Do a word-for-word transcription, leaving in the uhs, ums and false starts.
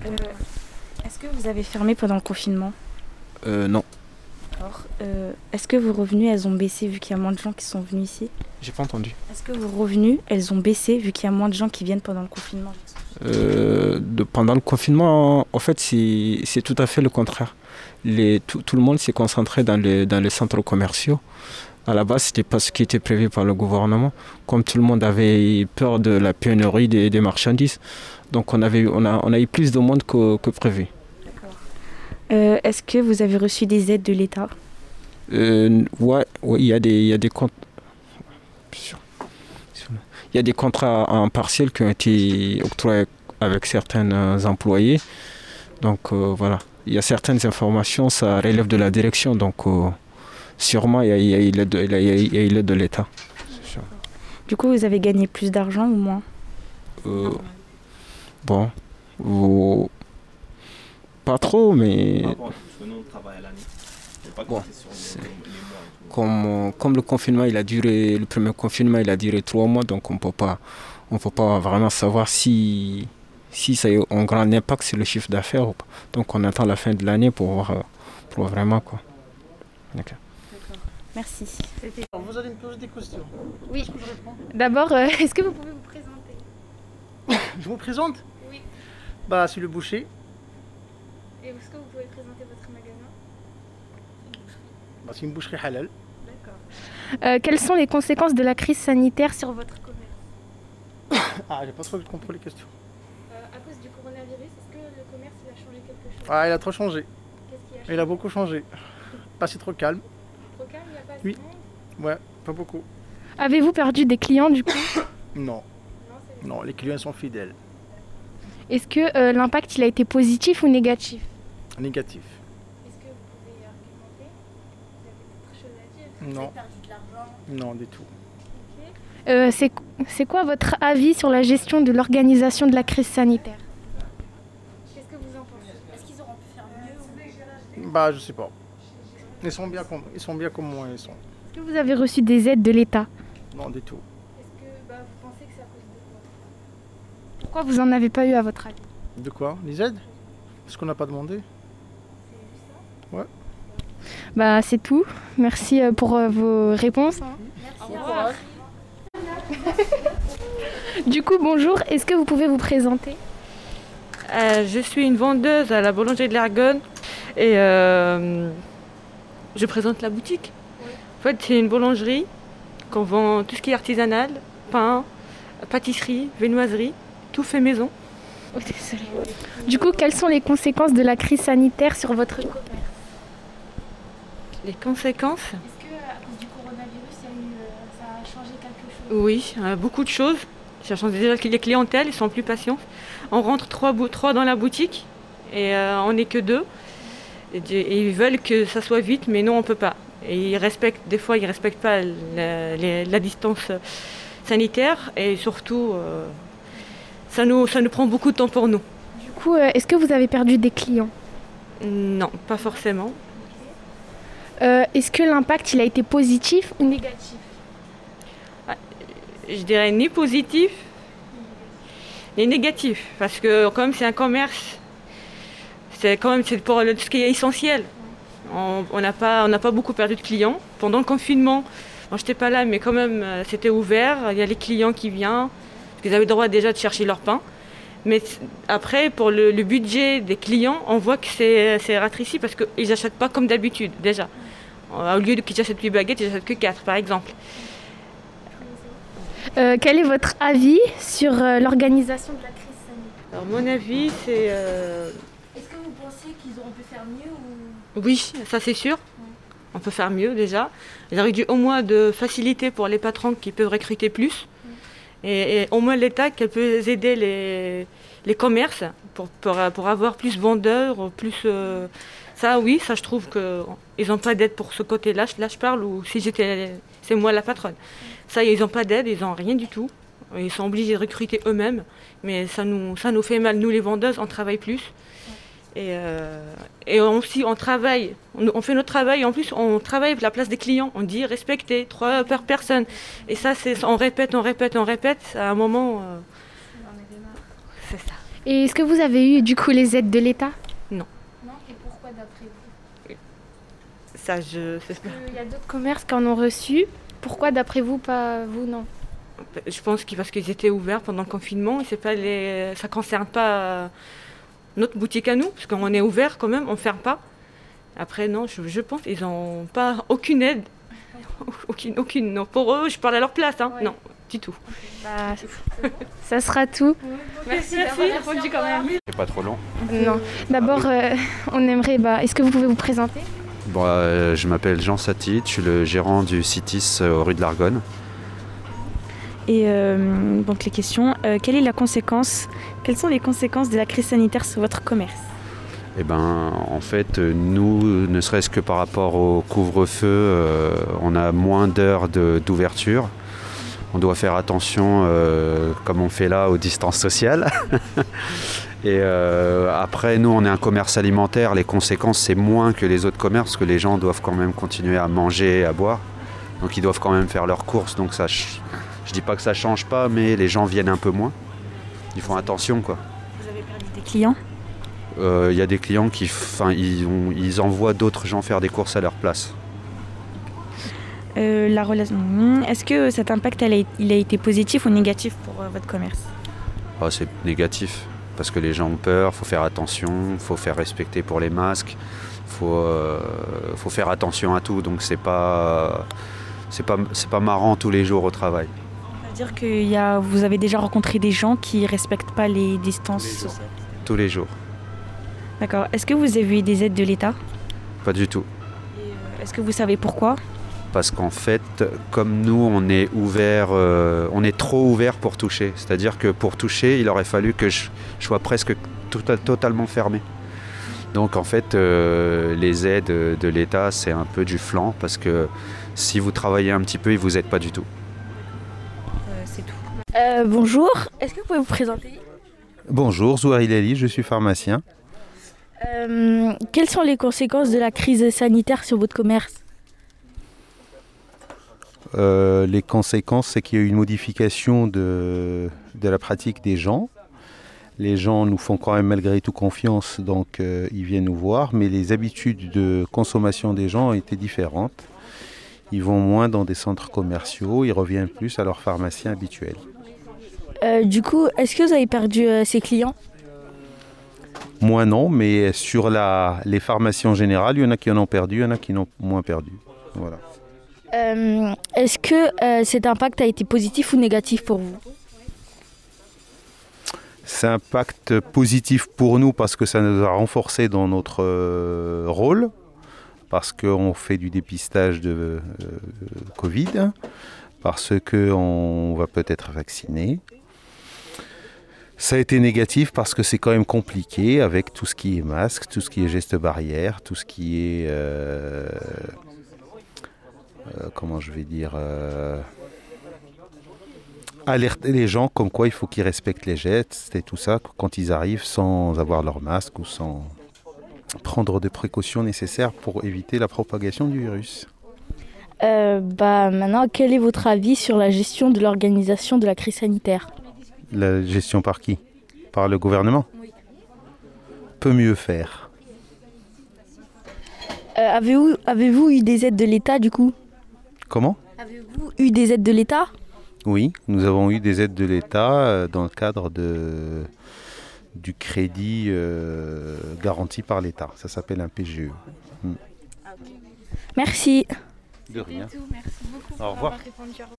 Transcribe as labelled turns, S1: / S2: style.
S1: Euh, est-ce que vous avez fermé pendant le confinement?
S2: Euh, non,
S1: Alors, euh, est-ce que vos revenus, elles ont baissé vu qu'il y a moins de gens qui sont venus ici?
S2: j'ai pas entendu.
S1: Est-ce que vos revenus, elles ont baissé vu qu'il y a moins de gens qui viennent pendant le confinement?
S2: Euh, de- pendant le confinement, en fait, c'est c'est tout à fait le contraire. Les, tout, tout le monde s'est concentré dans les, dans les centres commerciaux. À la base, c'était pas ce qui était prévu par le gouvernement. Comme tout le monde avait peur de la pénurie des, des marchandises, donc on, avait, on, a, on a eu plus de monde que, que prévu.
S1: Euh, est-ce que vous avez reçu des aides de l'État?
S2: Euh, ouais, ouais, il y a des, il y a des comptes. Il y a des contrats en partiel qui ont été octroyés avec certains euh, employés. Donc euh, voilà, il y a certaines informations, ça relève de la direction. Donc euh, sûrement, il y a, il y a eu l'aide de, il y a- il y a eu l'aide de l'État. C'est sûr.
S1: Du coup, vous avez gagné plus d'argent ou moins?
S2: Euh, bon, vous- pas trop, mais
S3: Par rapport à tout, parce que nous, on travaille à l'année. Il n'y a pas
S2: Bon,
S3: compté sur
S2: c'est-
S3: les, les mois et tout.
S2: comme, euh, comme le confinement, il a duré, le premier confinement, il a duré trois mois, donc on peut pas, on peut pas vraiment savoir si, si ça a eu un grand impact sur le chiffre d'affaires ou pas. Donc on attend la fin de l'année pour voir, euh, pour voir vraiment quoi. D'accord.
S1: Merci.
S4: Vous allez me poser des questions.
S5: Oui.
S4: Est-ce que je réponds?
S5: D'abord, euh, est-ce que vous pouvez vous présenter?
S4: Je vous présente?
S5: Oui.
S4: Bah, c'est le boucher.
S5: Et est-ce que vous pouvez présenter votre magasin?
S4: Bah, c'est une boucherie halal.
S5: D'accord. Euh, quelles sont les conséquences de la crise sanitaire sur votre commerce?
S4: Ah, j'ai pas trop compris les questions.
S5: Euh, à cause du coronavirus, est-ce que le commerce il a changé quelque chose?
S4: Ah, il a trop changé.
S5: Qu'est-ce qui a changé?
S4: Il a beaucoup changé. Pas c'est trop calme.
S5: Trop calme, il n'y a pas assez
S4: Oui.
S5: de monde?
S4: Ouais, pas beaucoup.
S5: Avez-vous perdu des clients du coup?
S4: Non,
S5: Non, c'est
S4: non, les clients sont fidèles.
S5: Est-ce que euh, l'impact il a été positif ou négatif?
S4: Négatif.
S5: Est-ce que vous pouvez argumenter? Vous avez d'autres choses à dire?
S4: Non,
S5: perdu de l'argent.
S4: non, du tout.
S5: Euh, c'est, c'est quoi votre avis sur la gestion de l'organisation de la crise sanitaire? Qu'est-ce que vous en pensez? Est-ce qu'ils auront pu faire mieux?
S4: Bah, je sais pas. Ils sont bien comme, ils sont bien comme moi, ils sont.
S5: Est-ce que vous avez reçu des aides de l'État?
S4: Non, du tout.
S5: Est-ce que bah, vous pensez que c'est à cause de quoi? Pourquoi vous en avez pas eu à votre avis?
S4: De quoi? Les aides? Parce qu'on n'a pas demandé.
S5: Bah c'est tout. Merci euh, pour euh, vos réponses. hein.
S4: Au revoir.
S5: Du coup, bonjour. Est-ce que vous pouvez vous présenter?
S6: Euh, je suis une vendeuse à la boulangerie de l'Argonne et euh, je présente la boutique. En fait, c'est une boulangerie qu'on vend tout ce qui est artisanal, pain, pâtisserie, viennoiserie, tout fait maison.
S5: Oh, désolée. Du coup, quelles sont les conséquences de la crise sanitaire sur votre commerce?
S6: Les conséquences,
S5: Est-ce que à cause du coronavirus, il y a eu, euh, ça a changé quelque chose?
S6: oui, euh, beaucoup de choses. Ça change déjà que les clientèles, ils sont plus patients. On rentre trois, bou- trois dans la boutique et euh, on n'est que deux. Et, d- et ils veulent que ça soit vite, mais non, on ne peut pas. Et ils respectent, des fois, ils ne respectent pas la, les- la distance sanitaire et surtout, euh, ça, nous, ça nous prend beaucoup de temps pour nous.
S5: Du coup, euh, est-ce que vous avez perdu des clients?
S6: Non, pas forcément.
S5: Euh, est-ce que l'impact il a été positif ou négatif?
S6: Je dirais ni positif, ni négatif. Parce que comme c'est un commerce, c'est quand même c'est pour le- ce qui est essentiel. On on n'a pas, on n'a pas beaucoup perdu de clients. Pendant le confinement, bon, je n'étais pas là, mais quand même, euh, c'était ouvert. Il y a les clients qui viennent, parce qu'ils avaient le droit déjà de chercher leur pain. Mais c- après, pour le, le budget des clients, on voit que c'est c'est rétréci parce qu'ils n'achètent pas comme d'habitude, déjà. Au lieu de qu'ils achètent huit baguettes, ils n'achètent que quatre, par exemple.
S5: Euh, quel est votre avis sur euh, l'organisation de la crise sanitaire?
S6: Alors, mon avis, c'est... euh,
S5: Est-ce que vous pensez qu'ils auront pu faire mieux ou...
S6: Oui, ça c'est sûr. On peut faire mieux déjà. Il aurait dû au moins de faciliter pour les patrons qui peuvent recruter plus. Et, et au moins l'État qui peut aider les, les commerces pour, pour, pour avoir plus vendeurs, plus... euh, ça oui, ça je trouve qu'ils n'ont pas d'aide pour ce côté-là. Là je parle, ou si j'étais... C'est moi la patronne. Ça, ils n'ont pas d'aide, ils n'ont rien du tout. Ils sont obligés de recruter eux-mêmes. Mais ça nous, ça nous fait mal. Nous les vendeuses, on travaille plus. Et, euh, et aussi, on travaille, on, on fait notre travail, en plus, on travaille à la place des clients. On dit respecter, trois par personne. Et ça, c'est, on répète, on répète, on répète. À un moment, euh, c'est ça.
S5: Et est-ce que vous avez eu du coup les aides de l'État?
S6: Non.
S5: Non. Et pourquoi d'après vous?
S6: Ça, je sais pas.
S5: Il y a d'autres commerces qui en ont reçu. Pourquoi d'après vous, pas vous, non?
S6: Je pense que parce qu'ils étaient ouverts pendant le confinement, et c'est pas les... ça ne concerne pas notre boutique à nous, parce qu'on est ouvert quand même, on ne ferme pas. Après, non, je, je pense qu'ils n'ont pas aucune aide. Aucune, aucune. Non, pour eux, je parle à leur place. Hein. Ouais. Non, du tout.
S5: Bah, ça sera tout.
S6: Merci, merci. Merci répondu quand même.
S7: C'est pas trop long.
S5: Non. D'abord, euh, on aimerait. Bah, est-ce que vous pouvez vous présenter?
S7: Bon, euh, je m'appelle Jean Satit, je suis le gérant du Citis euh, rue de l'Argonne.
S1: Et euh, donc les questions, euh, quelle est la conséquence, quelles sont les conséquences de la crise sanitaire sur votre commerce?
S7: Eh ben, en fait, nous, ne serait-ce que par rapport au couvre-feu, euh, on a moins d'heures de, d'ouverture. On doit faire attention, euh, comme on fait là, aux distances sociales. Et euh, après, nous, on est un commerce alimentaire. Les conséquences, c'est moins que les autres commerces, parce que les gens doivent quand même continuer à manger et à boire. Donc, ils doivent quand même faire leurs courses. Donc, ça, je ne dis pas que ça ne change pas, mais les gens viennent un peu moins. Ils font attention, quoi.
S1: Vous avez perdu des clients?
S7: Il euh, y a des clients qui enfin, ils, ont, ils envoient d'autres gens faire des courses à leur place.
S1: Euh, la relation. Est-ce que cet impact elle a, il a été positif ou négatif pour euh, votre commerce?
S7: Oh, c'est négatif parce que les gens ont peur, il faut faire attention, il faut faire respecter pour les masques, il faut, euh, faut faire attention à tout. Donc c'est pas, c'est pas, c'est pas marrant tous les jours au travail.
S1: Ça veut dire que y a, vous avez déjà rencontré des gens qui ne respectent pas les distances sociales?
S7: Tous les jours.
S1: D'accord. Est-ce que vous avez eu des aides de l'État?
S7: Pas du tout.
S1: Et euh, est-ce que vous savez pourquoi?
S7: Parce qu'en fait, comme nous, on est ouvert, euh, on est trop ouvert pour toucher. C'est-à-dire que pour toucher, il aurait fallu que je, je sois presque tout, totalement fermé. Donc en fait, euh, les aides de l'État, c'est un peu du flanc parce que si vous travaillez un petit peu, ils vous aident pas du tout.
S1: Euh, c'est tout. Euh, bonjour. Est-ce que vous pouvez vous présenter?
S8: Bonjour, Zouari Lali, je suis pharmacien.
S1: Euh, quelles sont les conséquences de la crise sanitaire sur votre commerce?
S8: euh, Les conséquences, c'est qu'il y a eu une modification de, de la pratique des gens. Les gens nous font quand même malgré tout confiance, donc euh, ils viennent nous voir, mais les habitudes de consommation des gens ont été différentes. Ils vont moins dans des centres commerciaux, ils reviennent plus à leur pharmacien habituel.
S1: Euh, du coup, est-ce que vous avez perdu euh, ces clients?
S8: Moi non, mais sur la, les pharmacies en général, il y en a qui en ont perdu, il y en a qui en ont moins perdu. Voilà.
S1: Euh, est-ce que euh, cet impact a été positif ou négatif pour vous?
S8: C'est un impact positif pour nous parce que ça nous a renforcés dans notre euh, rôle, parce qu'on fait du dépistage de euh, Covid, parce qu'on va peut-être vacciner. Ça a été négatif parce que c'est quand même compliqué avec tout ce qui est masque, tout ce qui est gestes barrières, tout ce qui est, euh, euh, comment je vais dire, euh, alerter les gens comme quoi il faut qu'ils respectent les gestes et tout ça quand ils arrivent sans avoir leur masque ou sans prendre des précautions nécessaires pour éviter la propagation du virus.
S1: Euh, bah, maintenant, quel est votre avis sur la gestion de l'organisation de la crise sanitaire?
S8: La gestion par qui? Par le gouvernement? Oui. Peut mieux faire.
S1: Euh, avez-vous, avez-vous eu des aides de l'État du coup?
S8: Comment?
S1: Avez-vous eu des aides de l'État?
S8: Oui, nous avons eu des aides de l'État euh, dans le cadre de, du crédit euh, garanti par l'État. Ça s'appelle un P G E. Hmm.
S1: Merci.
S8: De rien.
S5: C'est tout, merci beaucoup.
S8: Au revoir.